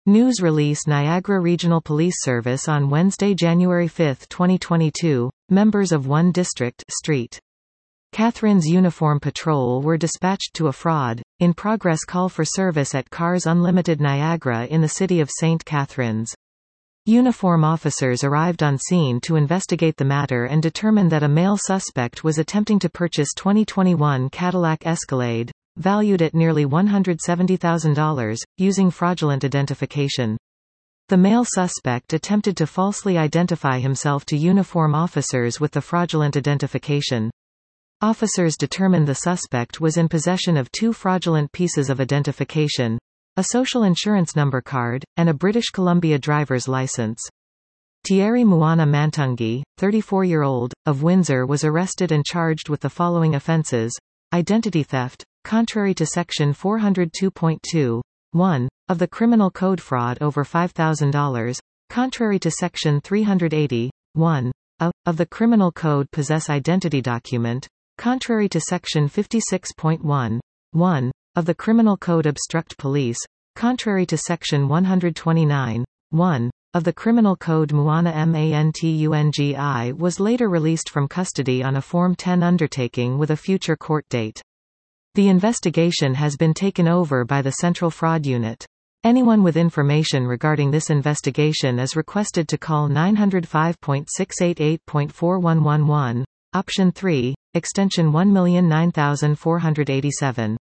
News release Niagara Regional Police Service on Wednesday, January 5, 2022. Members of 1 District St. Catharines Uniform Patrol were dispatched to a fraud-in-progress call for service at Cars Unlimited Niagara in the city of St. Catharines. Uniform officers arrived on scene to investigate the matter and determined that a male suspect was attempting to purchase 2021 Cadillac Escalade, valued at nearly $170,000, using fraudulent identification. The male suspect attempted to falsely identify himself to uniform officers with the fraudulent identification. Officers determined the suspect was in possession of 2 fraudulent pieces of identification: a social insurance number card, and a British Columbia driver's license. Thierry Muana Mantungi, 34-year-old, of Windsor was arrested and charged with the following offences: identity theft, contrary to Section 402.2(1) of the Criminal Code; fraud over $5,000, contrary to Section 380(1) of the Criminal Code; possess identity document, contrary to Section 56.1(1) of the Criminal Code; obstruct police, contrary to Section 129(1) of the Criminal Code. Muana Mantungi was later released from custody on a Form 10 undertaking with a future court date. The investigation has been taken over by the Central Fraud Unit. Anyone with information regarding this investigation is requested to call 905.688.4111, option 3, extension 1,009,487.